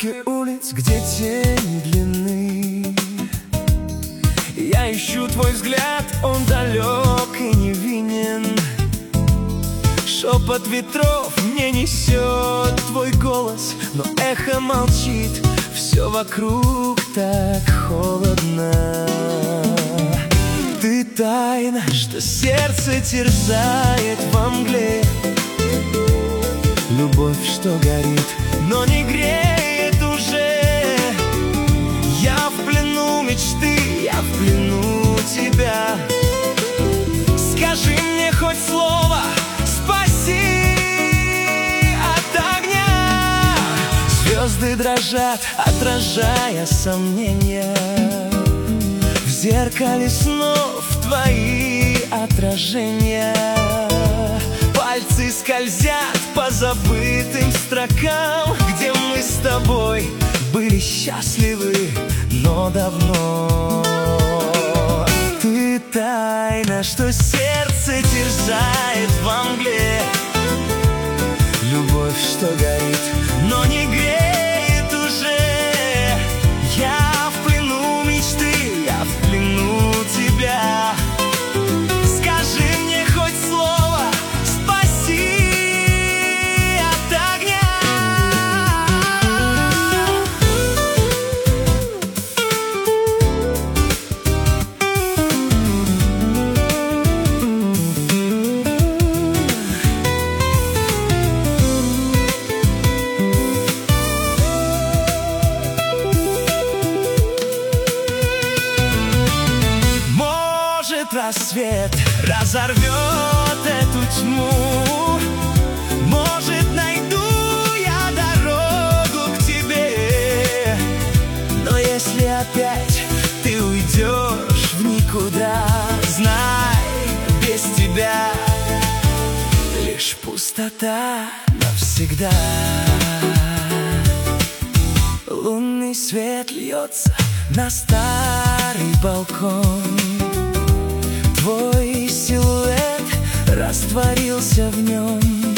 перекрестке улиц, где тени длинны, я ищу твой взгляд, он далек и невинен. Шепот ветров мне несет твой голос, но эхо молчит, все вокруг так холодно. Ты тайна, что сердце терзает во мгле, любовь, что горит, но не греет уже. Я в плену мечты, я в плену тебя. Скажи мне хоть слово, спаси от огня. Звезды дрожат, отражая сомнения. В зеркале снов твои отражения. Пальцы скользят по забытым строкам, где мы с тобой были счастливы, но давно. Ты тайна, что сердце терзает во мгле, любовь, что горит, но не греет уже. Я в плену мечты, я в плену тебя. Скажи мне хоть слово, спаси от огня. Рассвет разорвет эту тьму. Может, найду я дорогу к тебе. Но если опять ты уйдешь в никуда, знай, без тебя лишь пустота навсегда. Лунный свет льется на старый балкон. Твой силуэт растворился в нем.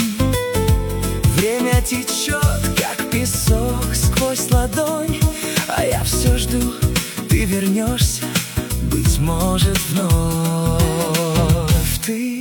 Время течет, как песок сквозь ладонь, а я все жду, ты вернешься, быть может, вновь. Ты